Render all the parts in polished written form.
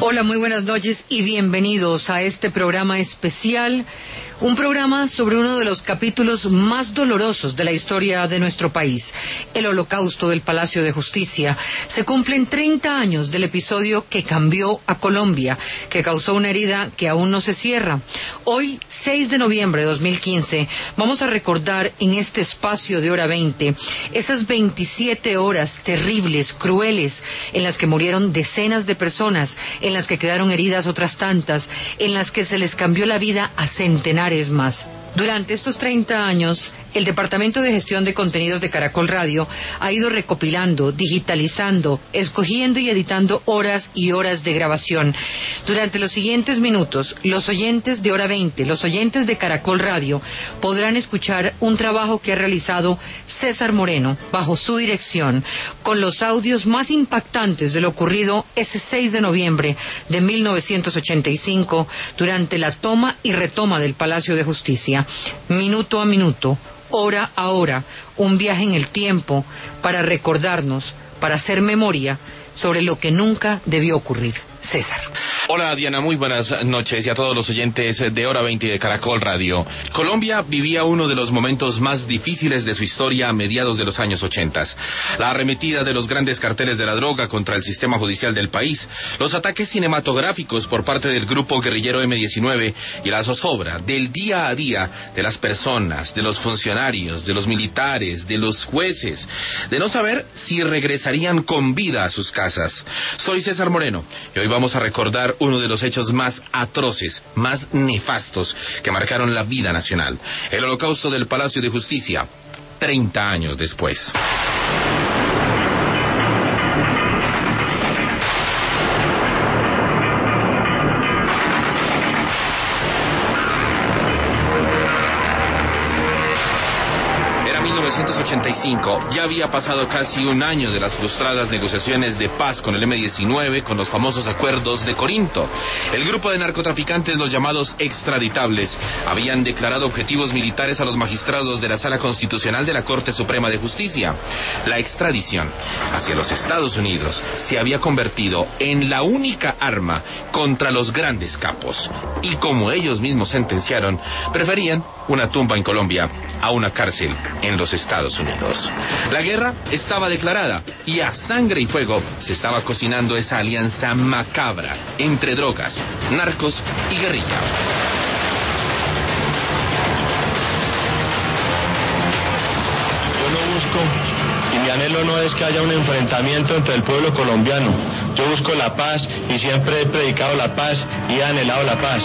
Hola, muy buenas noches y bienvenidos a este programa especial, un programa sobre uno de los capítulos más dolorosos de la historia de nuestro país, el Holocausto del Palacio de Justicia. Se cumplen 30 años del episodio que cambió a Colombia, que causó una herida que aún no se cierra. Hoy, 6 de noviembre de 2015, vamos a recordar en este espacio de Hora 20 esas 27 horas terribles, crueles, en las que murieron decenas de personas, en las que quedaron heridas otras tantas, en las que se les cambió la vida a centenares más. Durante estos 30 años, el Departamento de Gestión de Contenidos de Caracol Radio ha ido recopilando, digitalizando, escogiendo y editando horas y horas de grabación. Durante los siguientes minutos, los oyentes de Hora 20, los oyentes de Caracol Radio, podrán escuchar un trabajo que ha realizado César Moreno, bajo su dirección, con los audios más impactantes de lo ocurrido ese 6 de noviembre de 1985, durante la toma y retoma del Palacio de Justicia. Minuto a minuto, hora a hora, un viaje en el tiempo para recordarnos, para hacer memoria sobre lo que nunca debió ocurrir. César. Hola Diana, muy buenas noches y a todos los oyentes de Hora 20 de Caracol Radio. Colombia vivía uno de los momentos más difíciles de su historia a mediados de los años 80. La arremetida de los grandes carteles de la droga contra el sistema judicial del país, los ataques cinematográficos por parte del grupo guerrillero M-19 y la zozobra del día a día de las personas, de los funcionarios, de los militares, de los jueces, de no saber si regresarían con vida a sus casas. Soy César Moreno y hoy vamos a recordar uno de los hechos más atroces, más nefastos que marcaron la vida nacional: el Holocausto del Palacio de Justicia, 30 años después. Era 1985, ya había pasado casi un año de las frustradas negociaciones de paz con el M-19, con los famosos acuerdos de Corinto. El grupo de narcotraficantes, los llamados extraditables, habían declarado objetivos militares a los magistrados de la Sala Constitucional de la Corte Suprema de Justicia. La extradición hacia los Estados Unidos se había convertido en la única arma contra los grandes capos. Y como ellos mismos sentenciaron, preferían una tumba en Colombia a una cárcel en los Estados Unidos. La guerra estaba declarada y a sangre y fuego se estaba cocinando esa alianza macabra entre drogas, narcos y guerrilla. Yo no busco, y mi anhelo no es que haya un enfrentamiento entre el pueblo colombiano. Yo busco la paz y siempre he predicado la paz y he anhelado la paz.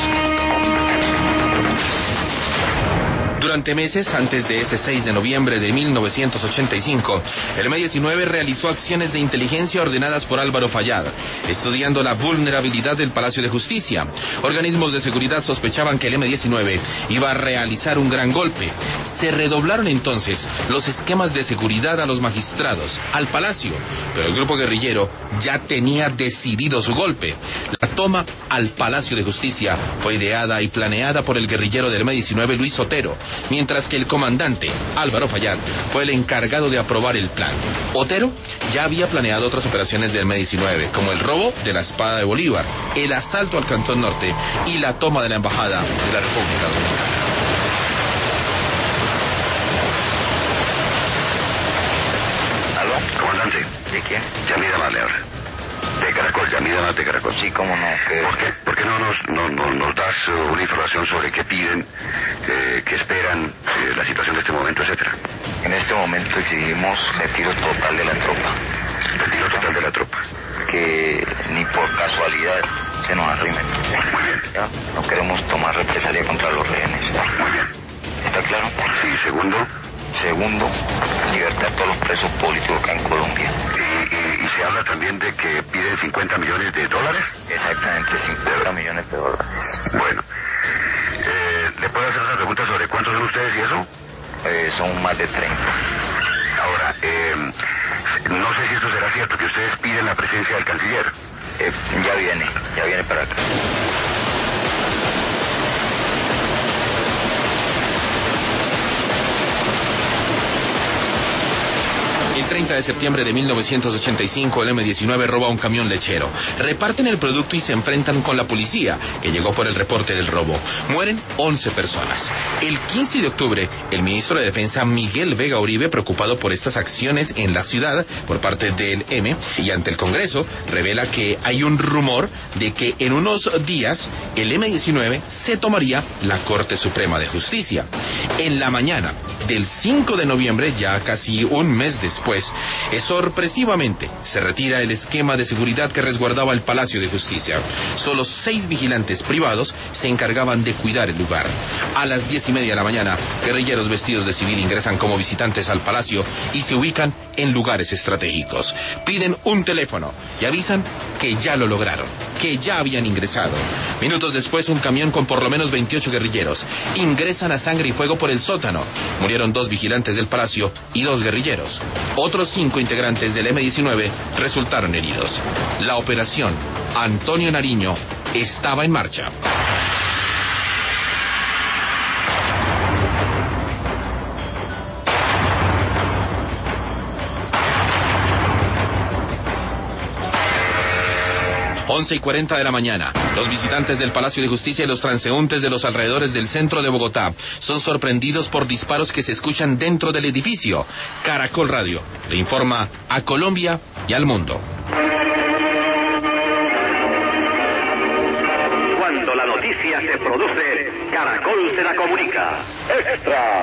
Durante meses antes de ese 6 de noviembre de 1985, el M-19 realizó acciones de inteligencia ordenadas por Álvaro Fayad, estudiando la vulnerabilidad del Palacio de Justicia. Organismos de seguridad sospechaban que el M-19 iba a realizar un gran golpe. Se redoblaron entonces los esquemas de seguridad a los magistrados, al Palacio, pero el grupo guerrillero ya tenía decidido su golpe. La toma al Palacio de Justicia fue ideada y planeada por el guerrillero del M-19, Luis Otero, mientras que el comandante, Álvaro Fayad, fue el encargado de aprobar el plan. Otero ya había planeado otras operaciones del M-19, como el robo de la Espada de Bolívar, el asalto al Cantón Norte y la toma de la Embajada de la República Dominicana. ¿Aló? Comandante. ¿De quién? Yamida Malear. De Caracol, Yamida más de Caracol. Sí, cómo no. ¿Por qué no nos das una información sobre qué piden, qué esperan, la situación de este momento, etcétera? En este momento exigimos retiro total de la tropa. Retiro total de la tropa. Que ni por casualidad se nos arrimen. Muy bien. ¿Ya? No queremos tomar represalia contra los rehenes. Muy bien. ¿Está claro? Sí, segundo. Segundo, libertad a todos los presos políticos acá en Colombia. Y se habla también de que piden $50 millones. Exactamente, $50 millones. Bueno, ¿le puedo hacer una pregunta sobre cuántos son ustedes y eso? Son más de 30. Ahora, no sé si esto será cierto, que ustedes piden la presencia del canciller. Ya viene para acá. El 30 de septiembre de 1985, el M-19 roba un camión lechero. Reparten el producto y se enfrentan con la policía, que llegó por el reporte del robo. Mueren 11 personas. El 15 de octubre, el ministro de Defensa Miguel Vega Uribe, preocupado por estas acciones en la ciudad por parte del M y ante el Congreso, revela que hay un rumor de que en unos días el M-19 se tomaría la Corte Suprema de Justicia. En la mañana del 5 de noviembre, ya casi un mes después, sorpresivamente se retira el esquema de seguridad que resguardaba el Palacio de Justicia. Solo 6 vigilantes privados se encargaban de cuidar el lugar. A las 10:30 de la mañana, guerrilleros vestidos de civil ingresan como visitantes al palacio y se ubican en lugares estratégicos. Piden un teléfono y avisan que ya lo lograron, que ya habían ingresado. Minutos después, un camión con por lo menos 28 guerrilleros ingresan a sangre y fuego por el sótano. Murieron 2 vigilantes del palacio y 2 guerrilleros. Otros 5 integrantes del M-19 resultaron heridos. La operación Antonio Nariño estaba en marcha. Once y 40 de la mañana, los visitantes del Palacio de Justicia y los transeúntes de los alrededores del centro de Bogotá son sorprendidos por disparos que se escuchan dentro del edificio. Caracol Radio le informa a Colombia y al mundo. Cuando la noticia se produce, Caracol se la comunica. ¡Extra!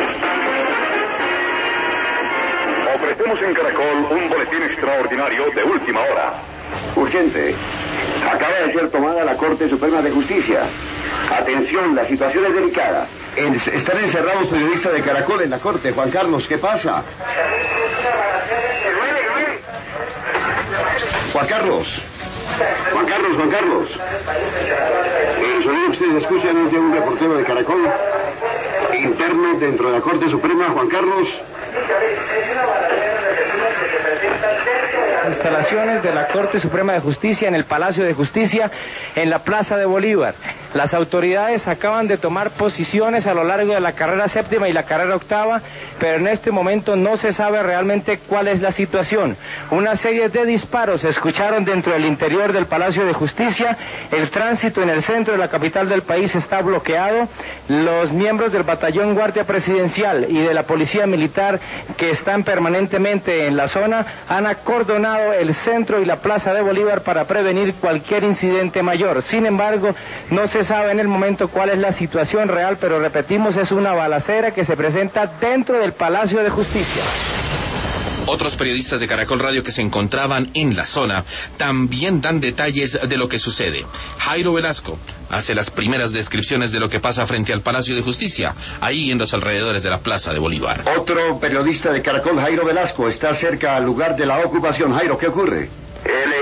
Ofrecemos en Caracol un boletín extraordinario de última hora. Urgente. Acaba de ser tomada la Corte Suprema de Justicia. Atención, la situación es delicada. Están encerrados periodistas de Caracol en la Corte. Juan Carlos, ¿qué pasa? Juan Carlos. El sonido que ustedes escuchan es de un reportero de Caracol interno dentro de la Corte Suprema. Juan Carlos. Instalaciones de la Corte Suprema de Justicia en el Palacio de Justicia en la Plaza de Bolívar. Las autoridades acaban de tomar posiciones a lo largo de la carrera séptima y la carrera octava, pero en este momento no se sabe realmente cuál es la situación. Una serie de disparos se escucharon dentro del interior del Palacio de Justicia. El tránsito en el centro de la capital del país está bloqueado. Los miembros del Batallón Guardia Presidencial y de la Policía Militar que están permanentemente en la zona han acordonado el centro y la Plaza de Bolívar para prevenir cualquier incidente mayor. Sin embargo, no se sabe en el momento cuál es la situación real, pero repetimos, es una balacera que se presenta dentro del Palacio de Justicia. Otros periodistas de Caracol Radio que se encontraban en la zona también dan detalles de lo que sucede. Jairo Velasco hace las primeras descripciones de lo que pasa frente al Palacio de Justicia, ahí en los alrededores de la Plaza de Bolívar. Otro periodista de Caracol, Jairo Velasco, está cerca al lugar de la ocupación. Jairo, ¿qué ocurre? El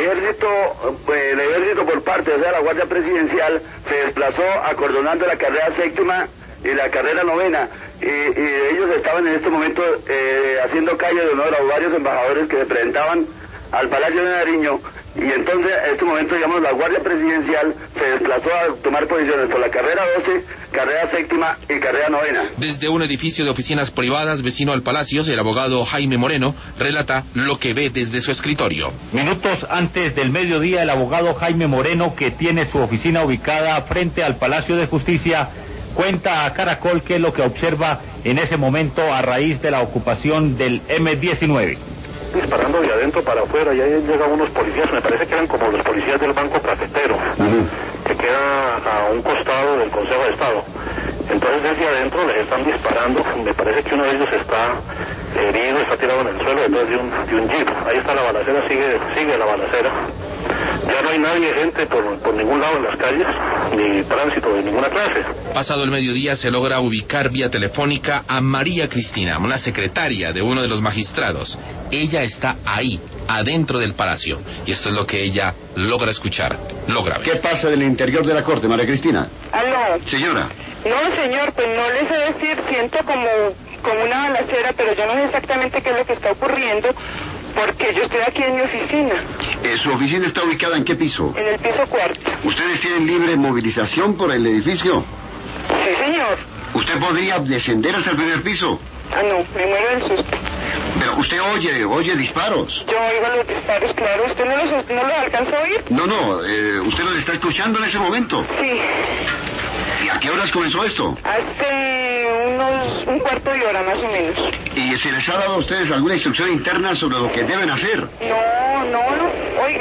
ejército por parte de la Guardia Presidencial se desplazó acordonando la carrera séptima y la carrera novena, y ellos estaban en este momento haciendo calle de honor a varios embajadores que se presentaban al Palacio de Nariño, y entonces en este momento, digamos, la Guardia Presidencial se desplazó a tomar posiciones por la carrera 12, carrera séptima y carrera novena. Desde un edificio de oficinas privadas vecino al Palacio, el abogado Jaime Moreno relata lo que ve desde su escritorio. Minutos antes del mediodía, el abogado Jaime Moreno, que tiene su oficina ubicada frente al Palacio de Justicia, cuenta a Caracol qué es lo que observa en ese momento a raíz de la ocupación del M-19. Disparando de adentro para afuera, y ahí llegan unos policías, me parece que eran como los policías del Banco Cafetero, que queda a un costado del Consejo de Estado. Entonces desde adentro les están disparando, me parece que uno de ellos está herido, está tirado en el suelo detrás de un jeep. Ahí está la balacera, sigue la balacera. Ya no hay nadie, gente por ningún lado en las calles, ni tránsito de ninguna clase. Pasado el mediodía se logra ubicar vía telefónica a María Cristina, una secretaria de uno de los magistrados. Ella está ahí, adentro del palacio, y esto es lo que ella logra escuchar, logra ver. ¿Qué pasa del interior de la Corte, María Cristina? ¿Aló? Señora. No, señor, pues no les sé decir, siento como una balacera, pero yo no sé exactamente qué es lo que está ocurriendo, porque yo estoy aquí en mi oficina. ¿Su oficina está ubicada en qué piso? En el piso 4. ¿Ustedes tienen libre movilización por el edificio? Sí, señor. ¿Usted podría descender hasta el primer piso? Ah, no, me muero del susto. Pero Usted oye disparos. Yo oigo los disparos, claro. ¿Usted no los alcanza a oír? No, usted los está escuchando en ese momento. Sí. ¿Y a qué horas comenzó esto? Hace un cuarto de hora más o menos. ¿Y se les ha dado a ustedes alguna instrucción interna sobre lo que deben hacer? No, oiga.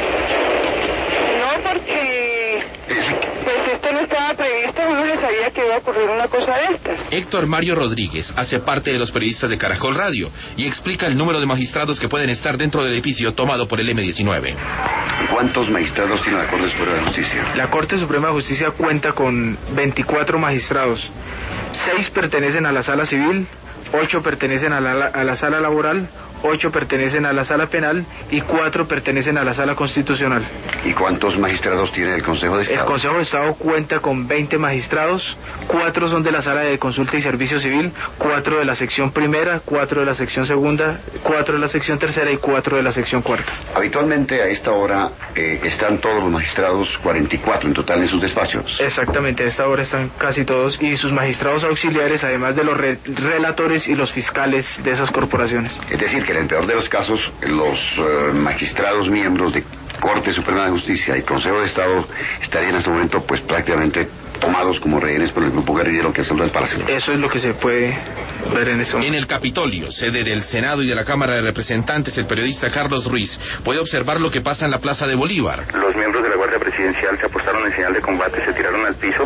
No, porque... Pues esto no estaba previsto, uno no sabía que iba a ocurrir una cosa de estas. Héctor Mario Rodríguez hace parte de los periodistas de Caracol Radio y explica el número de magistrados que pueden estar dentro del edificio tomado por el M-19. ¿Cuántos magistrados tiene la Corte Suprema de Justicia? La Corte Suprema de Justicia cuenta con 24 magistrados. 6 pertenecen a la Sala Civil, 8 pertenecen a la Sala Laboral, 8 pertenecen a la Sala Penal y 4 pertenecen a la Sala Constitucional. ¿Y cuántos magistrados tiene el Consejo de Estado? El Consejo de Estado cuenta con 20 magistrados, 4 son de la Sala de Consulta y Servicio Civil, 4 de la sección primera, 4 de la sección segunda, 4 de la sección tercera y 4 de la sección cuarta. Habitualmente a esta hora están todos los magistrados, 44 en total en sus despachos. Exactamente, a esta hora están casi todos y sus magistrados auxiliares, además de los relatores y los fiscales de esas corporaciones. Es decir, que en el peor de los casos, los magistrados miembros de Corte Suprema de Justicia y Consejo de Estado estarían en este momento pues prácticamente tomados como rehenes por el grupo guerrillero que asaltó el Palacio. Eso es lo que se puede ver en este momento. En el Capitolio, sede del Senado y de la Cámara de Representantes, el periodista Carlos Ruiz puede observar lo que pasa en la Plaza de Bolívar. Los miembros de la Guardia Presidencial se apostaron en señal de combate, se tiraron al piso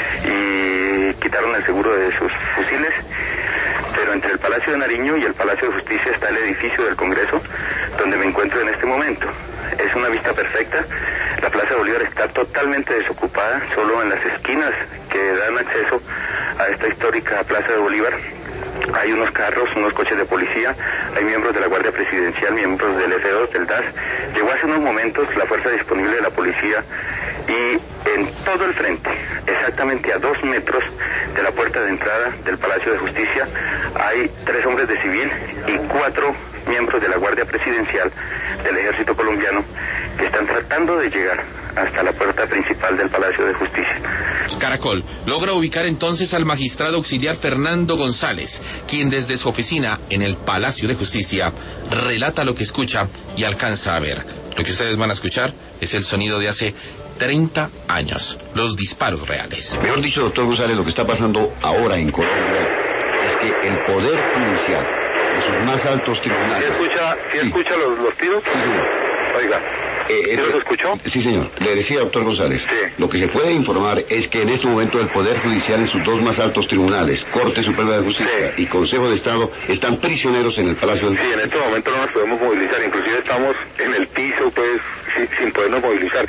y quitaron el seguro de sus fusiles. Pero entre el Palacio de Nariño y el Palacio de Justicia está el edificio del Congreso, donde me encuentro en este momento. Es una vista perfecta. La Plaza de Bolívar está totalmente desocupada, solo en las esquinas que dan acceso a esta histórica Plaza de Bolívar hay unos carros, unos coches de policía, hay miembros de la Guardia Presidencial, miembros del F2, del DAS. Llegó hace unos momentos la fuerza disponible de la policía y en todo el frente, exactamente a 2 metros de la puerta de entrada del Palacio de Justicia, hay 3 hombres de civil y 4 miembros de la Guardia Presidencial del Ejército Colombiano que están tratando de llegar hasta la puerta principal del Palacio de Justicia. Caracol logra ubicar entonces al magistrado auxiliar Fernando González, quien desde su oficina en el Palacio de Justicia relata lo que escucha y alcanza a ver. Lo que ustedes van a escuchar es el sonido de hace 30 años, los disparos reales. Mejor dicho, doctor González, lo que está pasando ahora en Colombia es que el Poder Judicial, en sus más altos tribunales... ¿Sí escucha los tiros? Sí, señor. Oiga, ¿sí los escuchó? Sí, señor. Le decía, doctor González, lo que se puede informar es que en este momento el Poder Judicial en sus 2 más altos tribunales, Corte Suprema de Justicia y Consejo de Estado, están prisioneros en el Palacio del... Sí, en este momento no nos podemos movilizar, inclusive estamos en el piso, pues, sin podernos movilizar.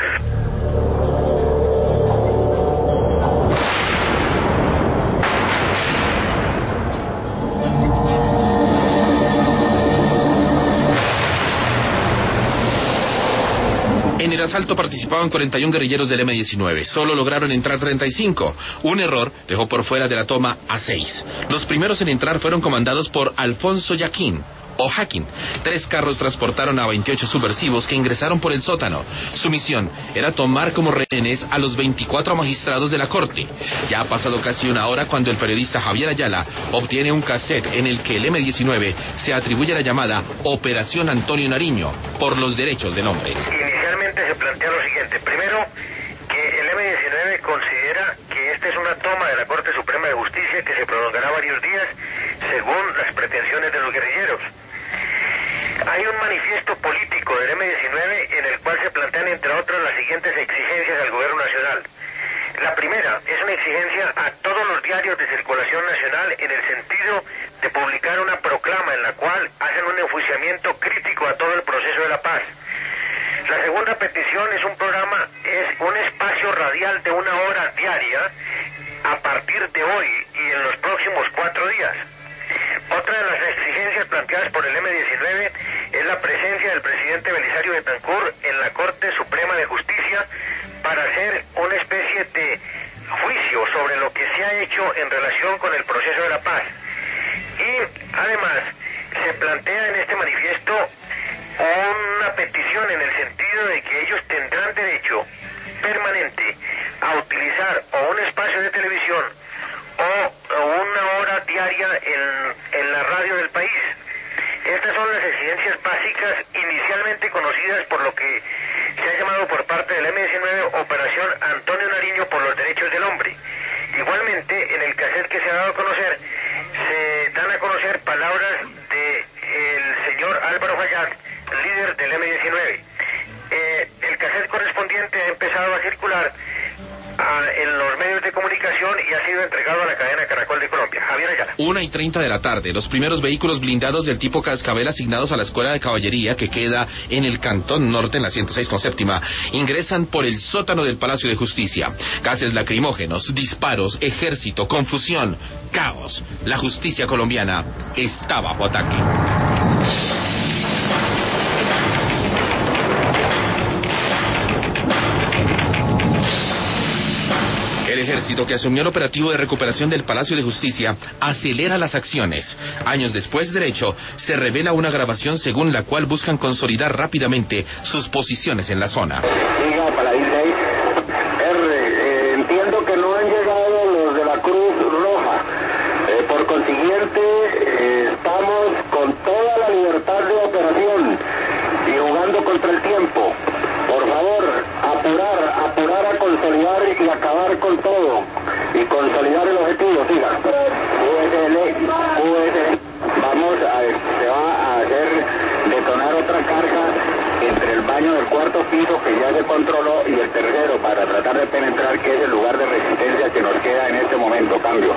En el asalto participaban 41 guerrilleros del M-19. Solo lograron entrar 35. Un error dejó por fuera de la toma a 6. Los primeros en entrar fueron comandados por Alfonso Yaquín o Jaquín. 3 carros transportaron a 28 subversivos que ingresaron por el sótano. Su misión era tomar como rehenes a los 24 magistrados de la Corte. Ya ha pasado casi una hora cuando el periodista Javier Ayala obtiene un cassette en el que el M-19 se atribuye la llamada Operación Antonio Nariño por los derechos del hombre. Se plantea lo siguiente. Primero, que el M-19 considera que esta es una toma de la Corte Suprema de Justicia que se prolongará varios días según las pretensiones de los guerrilleros. Hay un manifiesto político del M-19 en el cual se plantean, entre otras, las siguientes exigencias al gobierno nacional. La primera es una exigencia a todos los diarios de circulación nacional en el sentido de publicar una proclama en la cual hacen un enjuiciamiento crítico a todo el proceso de la paz. La segunda petición es un espacio radial de 1 hora diaria a partir de hoy y en los próximos 4 días. Otra de las exigencias planteadas por el M-19 es la presencia del presidente Belisario Betancur en la Corte Suprema de Justicia para hacer una especie de juicio sobre lo que se ha hecho en relación con el proceso de la paz. Y además se plantea en este manifiesto una petición en el sentido de que ellos tendrán derecho permanente a utilizar o un espacio de televisión o 1 hora diaria en la radio del país. Estas conocidas por lo que se ha llamado por parte del M-19 Operación Antonio Nariño por los Derechos del Hombre. Igualmente, en el cassette que se ha dado a conocer, se dan a conocer palabras del señor Álvaro Fayad, líder del M-19. El cassette correspondiente ha empezado a circular en los medios de comunicación y ha sido entregado a la cadena Caracol de Colombia. Javier Ayala. 1:30 de la tarde, los primeros vehículos blindados del tipo Cascabel asignados a la Escuela de Caballería, que queda en el Cantón Norte, en la 106 con séptima, ingresan por el sótano del Palacio de Justicia. Gases lacrimógenos, disparos, ejército, confusión, caos. La justicia colombiana está bajo ataque. El ejército, que asumió el operativo de recuperación del Palacio de Justicia, acelera las acciones. Años después del hecho, se revela una grabación según la cual buscan consolidar rápidamente sus posiciones en la zona. Siga para entiendo que no han llegado los de la Cruz Roja. Por consiguiente, estamos con toda la libertad de operación y jugando contra el tiempo. Por favor, apurar a consolidar y acabar con todo. Y consolidar el objetivo, siga. Se va a hacer detonar otra carga entre el baño del cuarto piso, que ya se controló, y el tercero, para tratar de penetrar, que es el lugar de resistencia que nos queda en este momento. Cambio.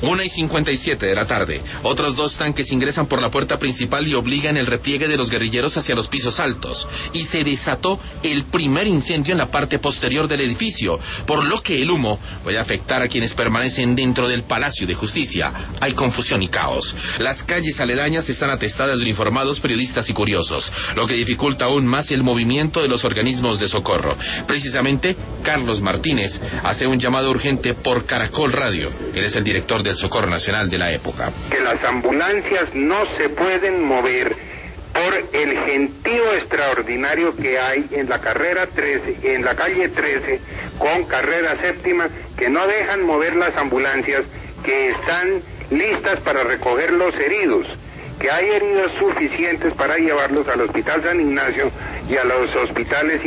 1:57 de la tarde. Otros 2 tanques ingresan por la puerta principal y obligan el repliegue de los guerrilleros hacia los pisos altos. Y se desató el primer incendio en la parte posterior del edificio, por lo que el humo puede afectar a quienes permanecen dentro del Palacio de Justicia. Hay confusión y caos. Las calles aledañas están atestadas de uniformados, periodistas y curiosos, lo que dificulta aún más el movimiento de los organismos de socorro. Precisamente, Carlos Martínez hace un llamado urgente por Caracol Radio. Él es el director del Socorro Nacional de la época. Que las ambulancias no se pueden mover por el gentío extraordinario que hay en la carrera 13, en la calle 13 con carrera séptima, que no dejan mover las ambulancias que están listas para recoger los heridos, que hay heridos suficientes para llevarlos al Hospital San Ignacio y a los hospitales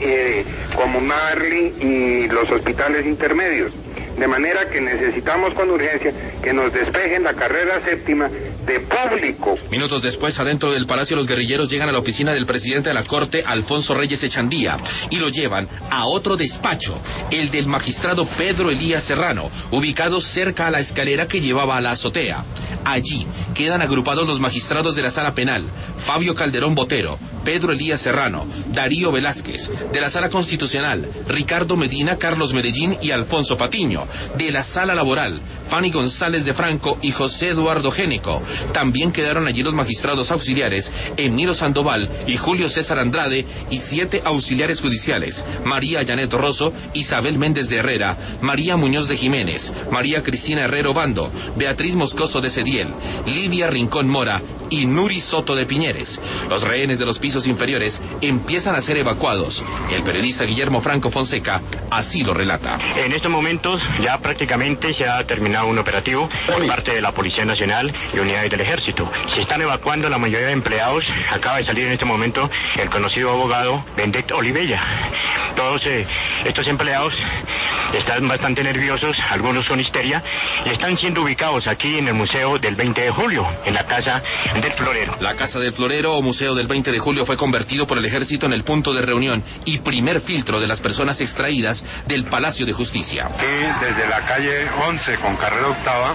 como Marley y los hospitales intermedios. De manera que necesitamos con urgencia que nos despejen la carrera séptima de público. Minutos después, adentro del palacio, los guerrilleros llegan a la oficina del presidente de la Corte, Alfonso Reyes Echandía, y lo llevan a otro despacho, el del magistrado Pedro Elías Serrano, ubicado cerca a la escalera que llevaba a la azotea. Allí quedan agrupados los magistrados de la Sala Penal, Fabio Calderón Botero, Pedro Elías Serrano, Darío Velázquez; de la Sala Constitucional, Ricardo Medina, Carlos Medellín y Alfonso Patiño; de la Sala Laboral, Fanny González de Franco y José Eduardo Génico. También quedaron allí los magistrados auxiliares, Emilio Sandoval y Julio César Andrade, y 7 auxiliares judiciales: María Janet Rosso, Isabel Méndez de Herrera, María Muñoz de Jiménez, María Cristina Herrero Bando, Beatriz Moscoso de Cediel, Livia Rincón Mora y Nuri Soto de Piñeres. Los rehenes de los pisos inferiores empiezan a ser evacuados. El periodista Guillermo Franco Fonseca así lo relata. En estos momentos ya prácticamente se ha terminado un operativo por parte de la Policía Nacional y unidades del Ejército. Se están evacuando la mayoría de empleados. Acaba de salir en este momento el conocido abogado Bendet Olivella. Todos estos empleados están bastante nerviosos, algunos son histeria, y están siendo ubicados aquí en el Museo del 20 de Julio, en la Casa del Florero. La Casa del Florero o Museo del 20 de Julio fue convertido por el Ejército en el punto de reunión y primer filtro de las personas extraídas del Palacio de Justicia. Y desde la calle 11 con carrera octava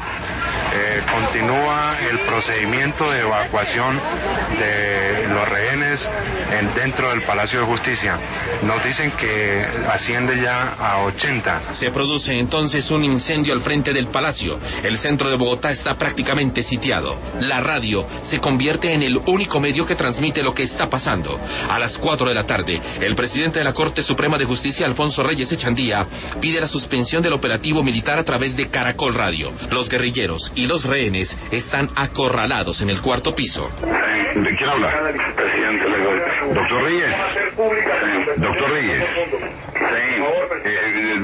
continúa el procedimiento de evacuación de los rehenes dentro del Palacio de Justicia. Nos dicen que asciende ya a 80. Se produce entonces un incendio al frente del palacio. El centro de Bogotá está prácticamente sitiado. La radio se convierte en el único medio que transmite lo que está pasando. A las 4 de la tarde, el presidente de la Corte Suprema de Justicia, Alfonso Reyes Echandía, pide la suspensión del operativo militar a través de Caracol Radio. Los guerrilleros y los rehenes están acorralados en el cuarto piso. ¿De quién habla? Presidente Doctor Reyes. Doctor Reyes.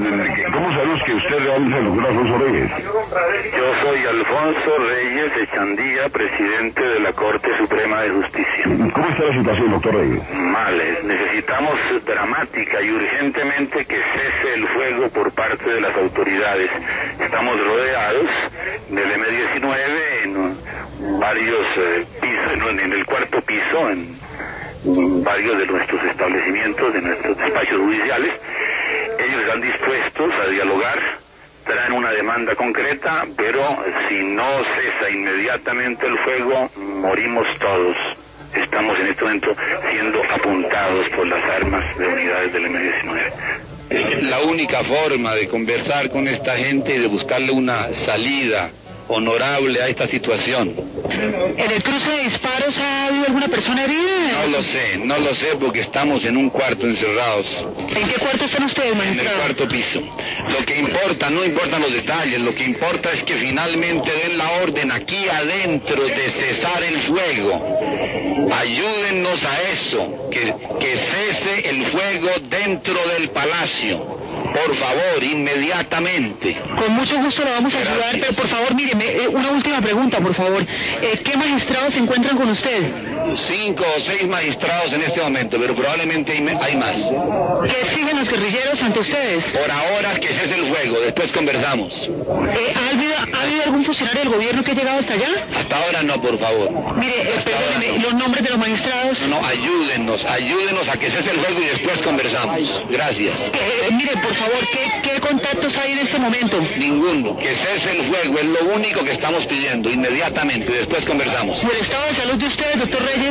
¿Cómo sabe que usted realmente es el doctor Alfonso Reyes? Yo soy Alfonso Reyes Echandía, presidente de la Corte Suprema de Justicia. ¿Cómo está la situación, doctor Reyes? Mal, necesitamos dramática y urgentemente que cese el fuego por parte de las autoridades. Estamos rodeados del M-19 en varios pisos, en el cuarto piso, en varios de nuestros establecimientos, de nuestros despachos judiciales. Ellos están dispuestos a dialogar, traen una demanda concreta, pero si no cesa inmediatamente el fuego, morimos todos. Estamos en este momento siendo apuntados por las armas de unidades del M-19. La única forma de conversar con esta gente y de buscarle una salida honorable a esta situación. ¿En el cruce de disparos ha habido alguna persona herida? No lo sé porque estamos en un cuarto encerrados. ¿En qué cuarto están ustedes, magistrado? En el cuarto piso. Lo que importa, no importan los detalles, lo que importa es que finalmente den la orden aquí adentro de cesar el fuego. Ayúdennos a eso, que cese el fuego dentro del palacio. Por favor, inmediatamente. Con mucho gusto le vamos a ayudar, pero por favor, míreme, una última pregunta, por favor. ¿Qué magistrados se encuentran con usted? 5 o 6 magistrados en este momento, pero probablemente hay más. ¿Qué exigen los guerrilleros ante ustedes? Por ahora que cese el fuego, después conversamos. ¿Ha habido algún funcionario del gobierno que ha llegado hasta allá? Hasta ahora no, por favor. Mire, perdóneme, los nombres de los magistrados. No, ayúdennos a que cese el fuego y después conversamos. Gracias. Mire, por favor, ¿qué contactos hay en este momento? Ninguno. Que cese el fuego es lo único que estamos pidiendo, inmediatamente, y después conversamos. ¿Y el estado de salud de usted, doctor Reyes?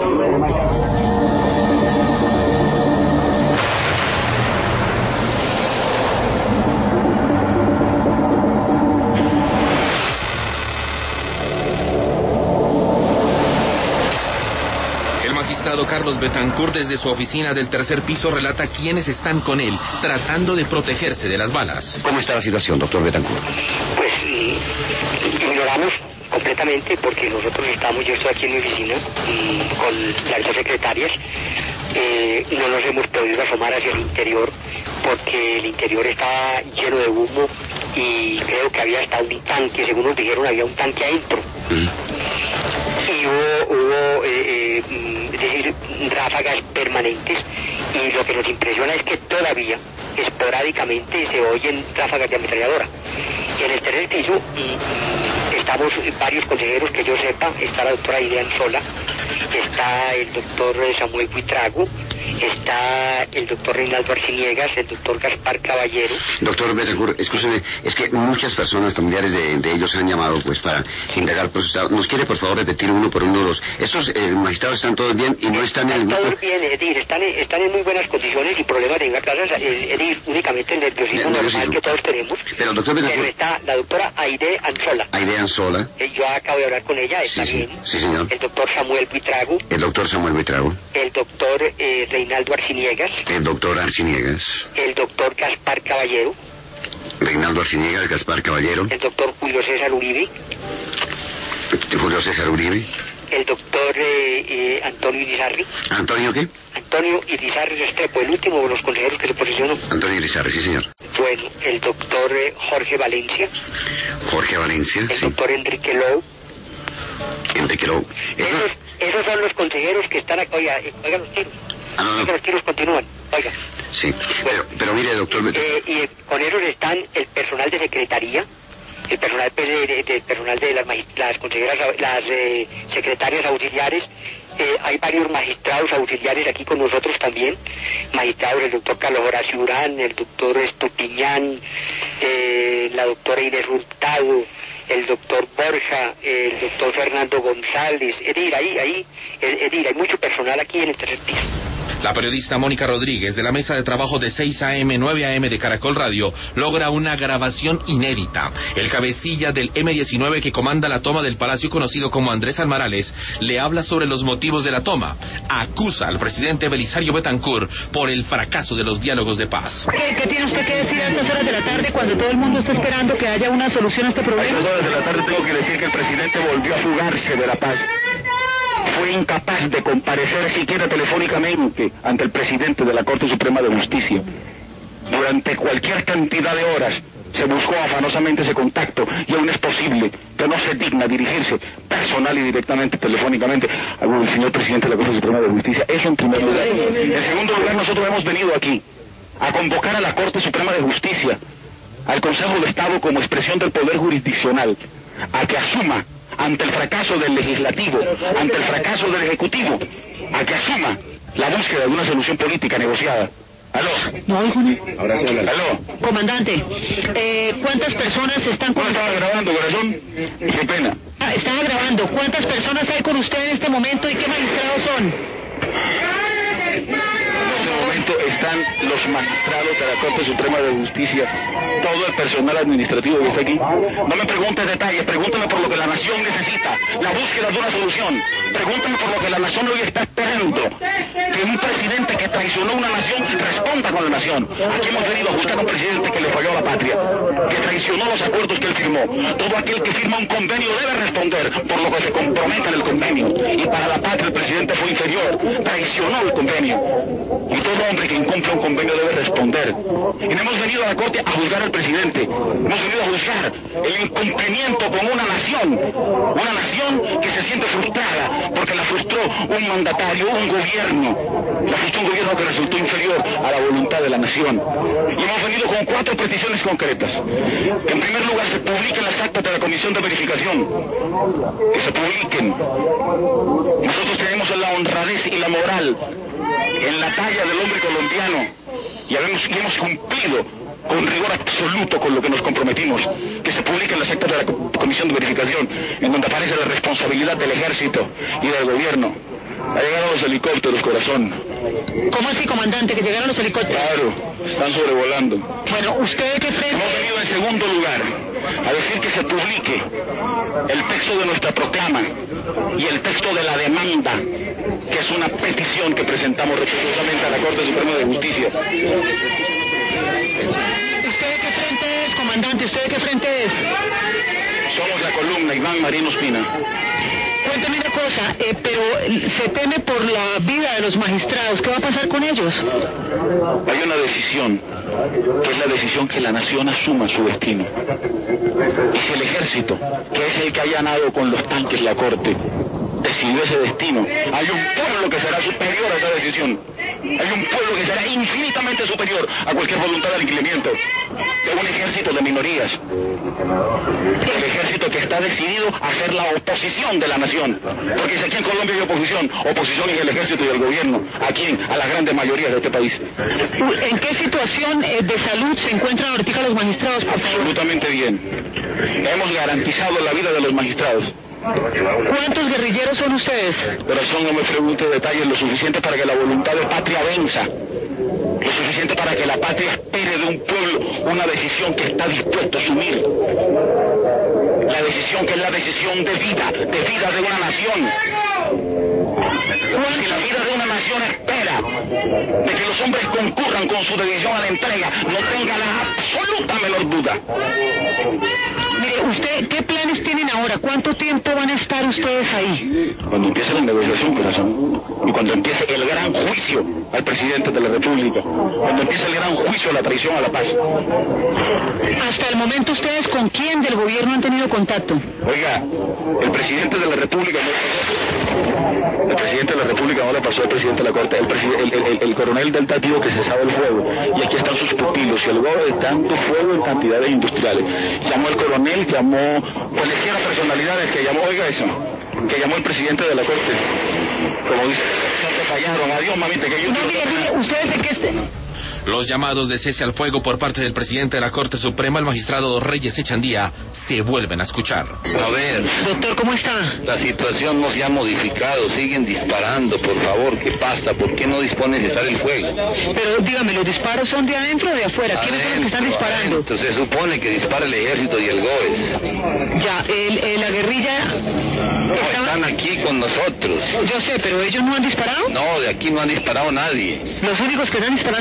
El magistrado Carlos Betancourt desde su oficina del tercer piso relata quiénes están con él, tratando de protegerse de las balas. ¿Cómo está la situación, doctor Betancourt? Pues ignoramos completamente porque nosotros yo estoy aquí en mi oficina con las dos secretarias, no nos hemos podido asomar hacia el interior porque el interior estaba lleno de humo y creo que había hasta un tanque, según nos dijeron había un tanque adentro. Y hubo es decir, ráfagas permanentes y lo que nos impresiona es que todavía esporádicamente se oyen ráfagas de ametralladora. En el tercer piso estamos varios consejeros que yo sepa, está la doctora Aide Anzola, está el doctor Samuel Buitrago, está el doctor Reinaldo Arciniegas, el doctor Gaspar Caballero. Doctor Betancourt, escúcheme, es que muchas personas familiares de ellos han llamado pues para indagar por su estado. ¿Nos quiere por favor repetir uno por uno los... Estos magistrados están todos bien y no están en el grupo? Todos bien, es decir, están en muy buenas condiciones y problemas de llegar a casa, es decir, únicamente el nerviosismo normal que todos tenemos. Pero doctor Betancourt... Pero está la doctora Aide Anzola. Aide Anzola. Yo acabo de hablar con ella, está bien. Sí, señor. El doctor Samuel Buitrago. El doctor Samuel Buitrago. El doctor Reinaldo Arciniegas. El doctor Arciniegas. El doctor Gaspar Caballero. Reinaldo Arciniegas, Gaspar Caballero. El doctor Julio César Uribe. Julio César Uribe. El doctor Antonio Irizarry. ¿Antonio qué? Antonio Irizarry Restrepo, el último de los consejeros que se posicionó. Antonio Irizarry, sí, señor. Bueno, el doctor Jorge Valencia. Jorge Valencia, el doctor Enrique Lowe. Enrique Lowe. Esos son los consejeros que están aquí. Oigan los tiros. Los tiros continúan. Oiga. Sí, pero mire, doctor... y con ellos están el personal de secretaría, el personal de las consejeras, las secretarias auxiliares. Hay varios magistrados auxiliares aquí con nosotros también, magistrados, el doctor Carlos Horacio Urán, el doctor Estupiñán, la doctora Inés Hurtado, el doctor Borja, el doctor Fernando González. Es decir, hay mucho personal aquí en el tercer piso. La periodista Mónica Rodríguez, de la mesa de trabajo de 6 a.m., 9 a.m. de Caracol Radio, logra una grabación inédita. El cabecilla del M-19 que comanda la toma del palacio, conocido como Andrés Almarales, le habla sobre los motivos de la toma. Acusa al presidente Belisario Betancourt por el fracaso de los diálogos de paz. ¿Qué tiene usted que decir a estas horas de la tarde cuando todo el mundo está esperando que haya una solución a este problema? A estas horas de la tarde tengo que decir que el presidente volvió a fugarse de la paz. Fue incapaz de comparecer siquiera telefónicamente ante el presidente de la Corte Suprema de Justicia. Durante cualquier cantidad de horas se buscó afanosamente ese contacto y aún es posible que no se digna dirigirse personal y directamente, telefónicamente, al señor presidente de la Corte Suprema de Justicia. Eso en primer lugar. En segundo lugar, nosotros hemos venido aquí a convocar a la Corte Suprema de Justicia, al Consejo de Estado como expresión del poder jurisdiccional, a que asuma ante el fracaso del legislativo, ante el fracaso del ejecutivo, a que asuma la búsqueda de una solución política negociada. ¿Aló? No, Ahora sí, ¿aló? Comandante, ¿cuántas personas están con... ¿No estaba grabando, corazón? Qué pena. Estaba grabando. ¿Cuántas personas hay con usted en este momento y qué magistrados son? En este momento están los magistrados de la Corte Suprema de Justicia, todo el personal administrativo que está aquí. No me preguntes detalles, pregúntame por lo que la nación necesita, la búsqueda de una solución. Pregúntame por lo que la nación hoy está esperando, que un presidente que traicionó una nación responda con la nación. Aquí hemos venido a buscar a un presidente que le falló a la patria, que traicionó los acuerdos que él firmó. Todo aquel que firma un convenio debe responder por lo que se comprometa en el convenio. Y para la patria el presidente fue inferior, traicionó el convenio. Y todo hombre que incumple un convenio debe responder. Y no hemos venido a la Corte a juzgar al presidente, hemos venido a juzgar el incumplimiento con una nación que se siente frustrada porque la frustró un mandatario, un gobierno, la frustró un gobierno que resultó inferior a la voluntad de la nación. Y hemos venido con 4 peticiones concretas. En primer lugar, se publiquen las actas de la Comisión de Verificación, que se publiquen. Nosotros tenemos la honradez y la moral en la talla del hombre colombiano y hemos cumplido con rigor absoluto con lo que nos comprometimos, que se publiquen las actas de la Comisión de Verificación, en donde aparece la responsabilidad del ejército y del gobierno. Ha llegado los helicópteros, corazón. ¿Cómo así, comandante, que llegaron los helicópteros? Claro, están sobrevolando. Bueno, ¿usted qué frente? Hemos venido en segundo lugar a decir que se publique el texto de nuestra proclama y el texto de la demanda, que es una petición que presentamos respetuosamente a la Corte Suprema de Justicia. ¿Usted de qué frente es, comandante? ¿Usted de qué frente es? Somos la columna Iván Marín Ospina. Cuéntame una cosa, pero se teme por la vida de los magistrados. ¿Qué va a pasar con ellos? Hay una decisión, que es la decisión que la nación asuma su destino. Y si el ejército, que es el que ha allanado con los tanques la Corte, decidió ese destino, hay un pueblo que será superior a esa decisión. Hay un pueblo que será infinitamente superior a cualquier voluntad de aniquilamiento de un ejército de minorías. El ejército que está decidido a ser la oposición de la nación. Porque si aquí en Colombia hay oposición es el ejército y el gobierno. Aquí, a la grande mayoría de este país. ¿En qué situación de salud se encuentran ahorita los magistrados, por favor? Absolutamente bien. Hemos garantizado la vida de los magistrados. ¿Cuántos guerrilleros son ustedes? Corazón, no me pregunte detalles, lo suficiente para que la voluntad de patria venza. Lo suficiente para que la patria espere de un pueblo una decisión que está dispuesto a asumir. La decisión que es la decisión de vida de una nación. Si la vida de una nación espera de que los hombres concurran con su decisión a la entrega, no tenga la absoluta menor duda. Mire, ¿usted qué planes tienen ahora? ¿Cuánto tiempo van a estar ustedes ahí? Cuando empiece la negociación, corazón, y cuando empiece el gran juicio al presidente de la República, cuando empiece el gran juicio a la traición a la paz. Hasta el momento, ¿ustedes con quién del gobierno han tenido contacto? Oiga, el presidente de la República no le pasó al presidente de la Corte, el coronel del Tático que cesaba el fuego, y aquí están sus pupilos, y el luego de tanto fuego en cantidades industriales. Llamó el coronel, llamó cualesquiera personalidades que llamó, oiga eso, que llamó el presidente de la Corte, como dice, te fallaron, adiós mamita, que yo... No, mire, ustedes de qué... Los llamados de cese al fuego por parte del presidente de la Corte Suprema, el magistrado Reyes Echandía, se vuelven a escuchar. A ver. Doctor, ¿cómo está? La situación no se ha modificado, siguen disparando, por favor, ¿qué pasa? ¿Por qué no disponen de cesar el fuego? Pero dígame, ¿los disparos son de adentro o de afuera? ¿Quiénes son los que están disparando? Entonces se supone que dispara el ejército y el GOES. Ya, la guerrilla... No, están aquí con nosotros. Yo sé, pero ¿ellos no han disparado? No, de aquí no han disparado nadie. ¿Los únicos que están disparando es el ejército?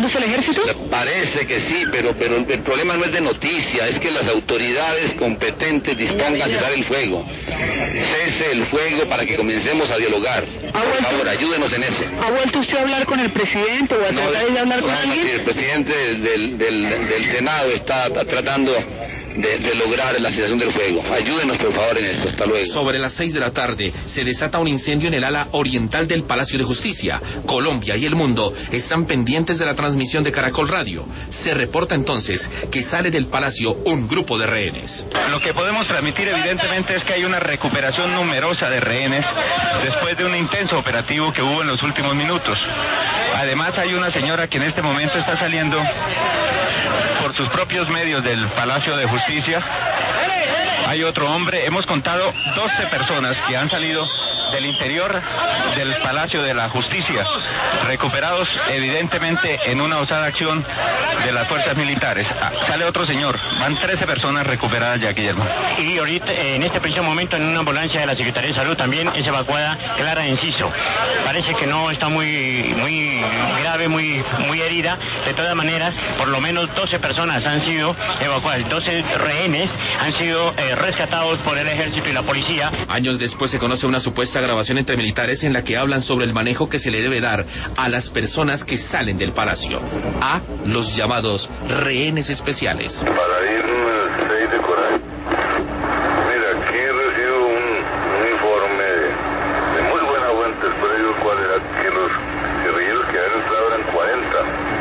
ejército? Parece que sí, pero el problema no es de noticia, es que las autoridades competentes dispongan a cesar el fuego. Cese el fuego para que comencemos a dialogar. Por favor, ayúdenos en eso. ¿Ha vuelto usted a hablar con el presidente o a tratar de hablar con alguien? Sí, el presidente del Senado está tratando de lograr la cesación del fuego. Ayúdenos, por favor, en esto. Hasta luego. Sobre las 6 de la tarde se desata un incendio en el ala oriental del Palacio de Justicia. Colombia y el mundo están pendientes de la transmisión de Caracol Radio. Se reporta entonces que sale del palacio un grupo de rehenes. Lo que podemos transmitir evidentemente es que hay una recuperación numerosa de rehenes después de un intenso operativo que hubo en los últimos minutos. Además hay una señora que en este momento está saliendo por sus propios medios del Palacio de Justicia. Hay otro hombre, hemos contado 12 personas que han salido del interior del Palacio de la Justicia, recuperados evidentemente en una osada acción de las fuerzas militares. Sale otro señor, van 13 personas recuperadas ya, Guillermo. Y ahorita, en este preciso momento, en una ambulancia de la Secretaría de Salud también es evacuada Clara Enciso. Parece que no está muy grave, muy herida. De todas maneras, por lo menos 12 personas han sido evacuadas, 12 rehenes han sido rescatados por el ejército y la policía. Años después se conoce una supuesta grabación entre militares en la que hablan sobre el manejo que se le debe dar a las personas que salen del palacio, a los llamados rehenes especiales. Para ir 6 de Coral. Mira, aquí recibo un informe de muy buena fuente, pero yo cuál era, que los guerrilleros que habían entrado eran 40.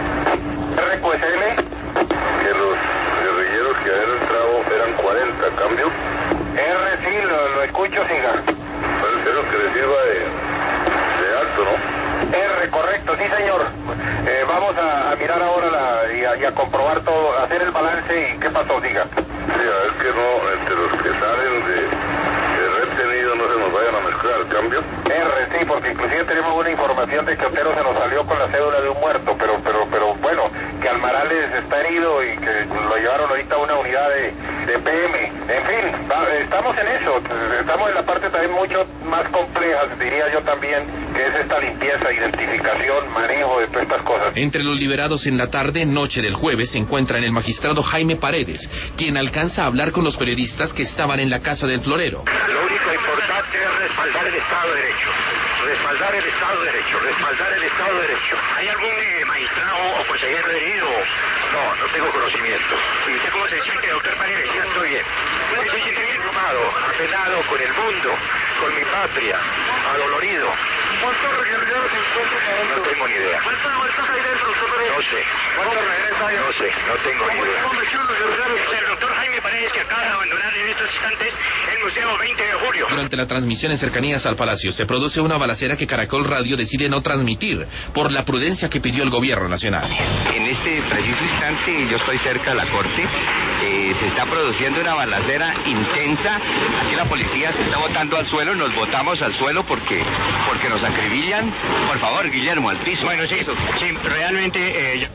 RQSL. Que los guerrilleros que habían entrado eran 40, ¿cambio? R, sí, lo escucho, siga. Pero que le sirva de alto, ¿no? R, correcto, sí, señor. Vamos a mirar ahora y a comprobar todo, hacer el balance y qué pasó, diga. Sí, a ver que no, entre los que salen de retenido no se nos vayan a mezclar, ¿cambio? R, sí, porque inclusive tenemos una información de que Otero se nos salió con la cédula de un muerto, pero bueno, que Almarales está herido y que lo llevaron ahorita a una unidad de PM. En fin, estamos en eso, estamos en la parte también mucho más compleja, diría yo también, que es esta limpieza, identificación, manejo de todas estas cosas. Entre los liberados en la tarde, noche del jueves, se encuentran el magistrado Jaime Paredes, quien alcanza a hablar con los periodistas que estaban en la casa del florero. Lo único importante es respaldar el Estado de Derecho. Respaldar el Estado de Derecho. Respaldar el Estado de Derecho. ¿Hay algún magistrado o consejero herido? No tengo conocimiento. ¿Y usted cómo se siente, doctor Paredes? Ya estoy bien. Me siento bien tomado, apenado con el mundo, con mi patria, adolorido. ¿Cuántos guerrilleros se encuentran? No tengo ni idea. ¿Cuántos muertos hay dentro, doctor Paredes? No sé. ¿Cuántos rehenes hay? No sé, no tengo ni idea. El doctor Jaime Paredes, que acaba de abandonar en estos instantes el Museo 20 de Julio. Durante la transmisión en cercanías al palacio se produce una balacera que Caracol Radio decide no transmitir por la prudencia que pidió el gobierno nacional. En este preciso instante yo estoy cerca de la corte. Se está produciendo una balacera intensa. Aquí la policía se está botando al suelo. Nos botamos al suelo porque nos acribillan. Por favor, Guillermo, al piso. Bueno, sí, realmente...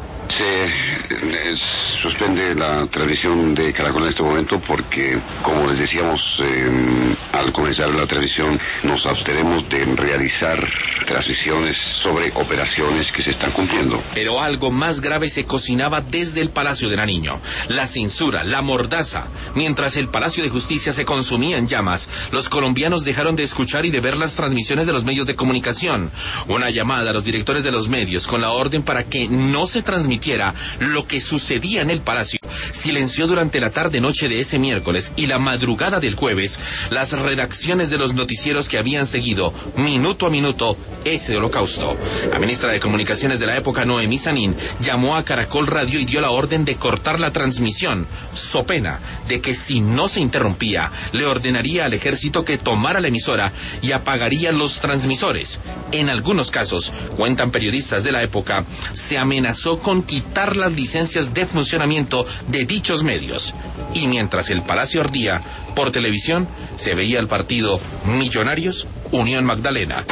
Se suspende la transmisión de Caracol en este momento porque, como les decíamos al comenzar la transmisión, nos abstenemos de realizar transmisiones sobre operaciones que se están cumpliendo. Pero algo más grave se cocinaba desde el Palacio de Nariño. La censura, la mordaza. Mientras el Palacio de Justicia se consumía en llamas, los colombianos dejaron de escuchar y de ver las transmisiones de los medios de comunicación. Una llamada a los directores de los medios con la orden para que no se transmitiera lo que sucedía en el Palacio silenció durante la tarde-noche de ese miércoles y la madrugada del jueves las redacciones de los noticieros que habían seguido minuto a minuto ese holocausto. La ministra de Comunicaciones de la época, Noemí Sanín, llamó a Caracol Radio y dio la orden de cortar la transmisión, so pena de que si no se interrumpía, le ordenaría al ejército que tomara la emisora y apagaría los transmisores. En algunos casos, cuentan periodistas de la época, se amenazó con quitar las licencias de funcionamiento de dichos medios. Y mientras el Palacio ardía, por televisión se veía el partido Millonarios Unión Magdalena.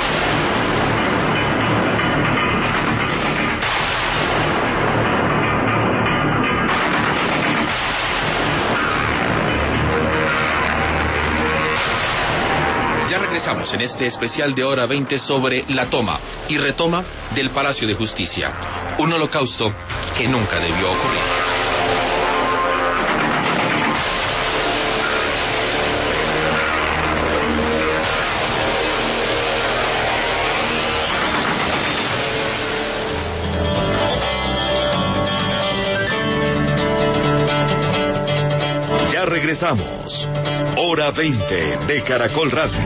Ya regresamos en este especial de Hora 20 sobre la toma y retoma del Palacio de Justicia. Un holocausto que nunca debió ocurrir. Ya regresamos. Hora 20 de Caracol Radio.